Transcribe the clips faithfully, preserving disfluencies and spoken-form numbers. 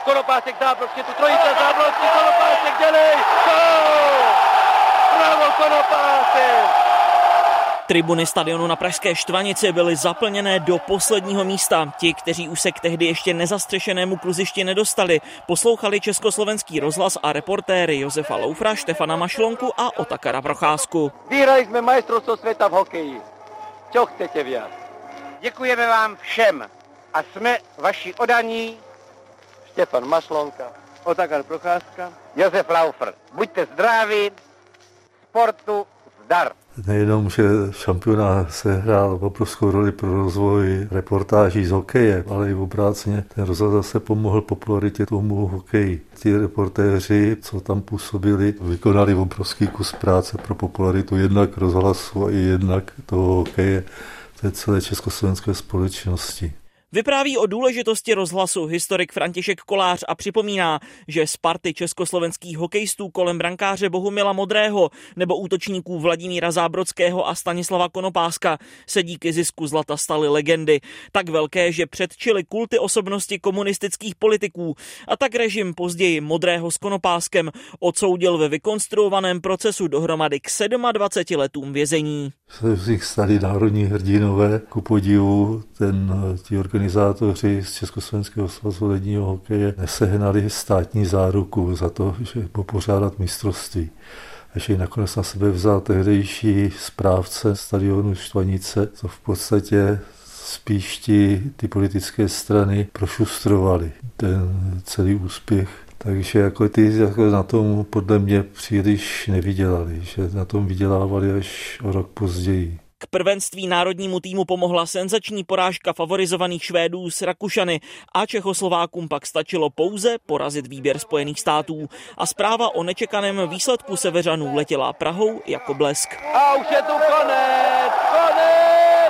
Konopásek Zábrodský, tu trojice, Zábrodský, Konopásek, dělej, gól! Bravo Konopásek! Tribuny stadionu na pražské Štvanici byly zaplněné do posledního místa. Ti, kteří už se k tehdy ještě nezastřešenému kluzišti nedostali, poslouchali Československý rozhlas a reportéry Josefa Loufra, Štefana Mašlonku a Otakara Procházku. Vyhrali jsme mistrovství světa v hokeji. Co chcete viac? Děkujeme vám všem a jsme vaši odaní Štefan Mašlonka, Otakar Procházka, Josef Laufer. Buďte zdraví, sportu zdar. Nejenom, že šampionát se hrál obrovskou roli pro rozvoj reportáží z hokeje, ale i obráceně ten rozhlas zase pomohl popularitě tomu hokeji. Ti reportéři, co tam působili, vykonali obrovský kus práce pro popularitu jednak rozhlasu a i jednak toho hokeje té celé československé společnosti. Vypráví o důležitosti rozhlasu historik František Kolář a připomíná, že z party československých hokejistů kolem brankáře Bohumila Modrého nebo útočníků Vladimíra Zábrodského a Stanislava Konopáska se díky zisku zlata staly legendy. Tak velké, že předčily kulty osobnosti komunistických politiků a tak režim později Modrého s Konopáskem odsoudil ve vykonstruovaném procesu dohromady k dvaceti sedmi letům vězení. Se z nich stali národní hrdinové, ku podivu ten ti organizátoři z Československého svazu ledního hokeje nesehnali státní záruku za to, že popořádat mistrovství. A že ji nakonec na sebe vzal tehdejší správce stadionu Štvanice, co v podstatě spíš ti, ty politické strany prošustrovali ten celý úspěch. Takže jako ty jako na tom podle mě příliš nevydělali, že na tom vydělávali až o rok později. K prvenství národnímu týmu pomohla senzační porážka favorizovaných Švédů s Rakušany a Čechoslovákům pak stačilo pouze porazit výběr Spojených států. A zpráva o nečekaném výsledku Seveřanů letěla Prahou jako blesk. A už je tu konec, konec!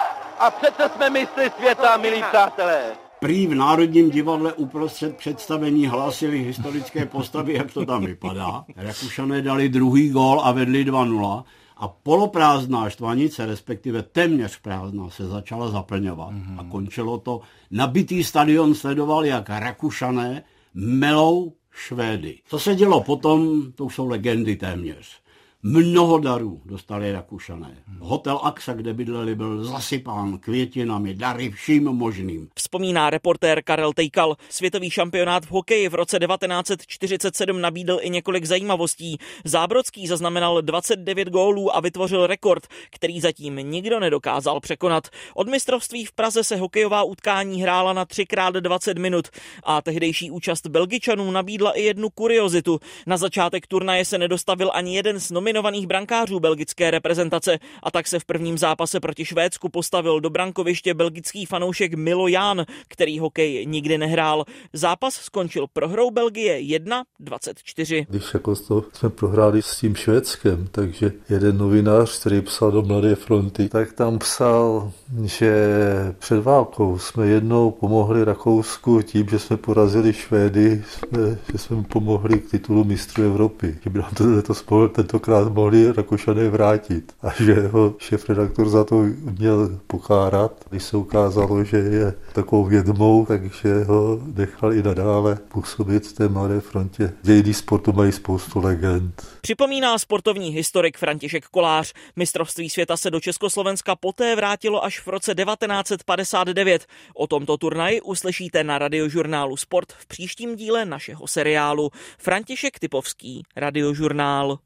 A přece jsme mistry světa, milí přátelé. Prý v Národním divadle uprostřed představení hlásili historické postavy, jak to tam vypadá. Rakušané dali druhý gól a vedli dva nula. A poloprázdná Štvanice, respektive téměř prázdná, se začala zaplňovat. Mm-hmm. A končilo to. Nabitý stadion sledoval, jak Rakušané melou Švédy. Co se dělo potom, to už jsou legendy téměř. Mnoho darů dostali Rakušané. Hotel Axa, kde bydleli, byl zasypán květinami, dary vším možným. Vzpomíná reportér Karel Tejkal. Světový šampionát v hokeji v roce devatenáct set čtyřicet sedm nabídl i několik zajímavostí. Zábrodský zaznamenal dvacet devět gólů a vytvořil rekord, který zatím nikdo nedokázal překonat. Od mistrovství v Praze se hokejová utkání hrála na tři krát dvacet minut a tehdejší účast Belgičanů nabídla i jednu kuriozitu. Na začátek turnaje se nedostavil ani jeden z nominovaných brankářů belgické reprezentace a tak se v prvním zápase proti Švédsku postavil do brankoviště belgický fanoušek Milo Ján, který hokej nikdy nehrál. Zápas skončil prohrou Belgie jedna dvacet čtyři. Když jako to jsme prohráli s tím Švédskem, takže jeden novinář, který psal do Mladé fronty, tak tam psal, že před válkou jsme jednou pomohli Rakousku tím, že jsme porazili Švédy, jsme, že jsme mu pomohli k titulu mistrů Evropy. Že by nám to letos tentokrát mohli Rakušané vrátit. A že ho šéfredaktor za to měl pokárat. Když se ukázalo, že je takovou vědmou, takže ho nechal i nadále působit v té Mladé frontě. Dějiny sportu mají spoustu legend. Připomíná sportovní historik František Kolář. Mistrovství světa se do Československa poté vrátilo až v roce devatenáct set padesát devět. O tomto turnaji uslyšíte na Radiožurnálu Sport v příštím díle našeho seriálu. František Typovský, Radiožurnál.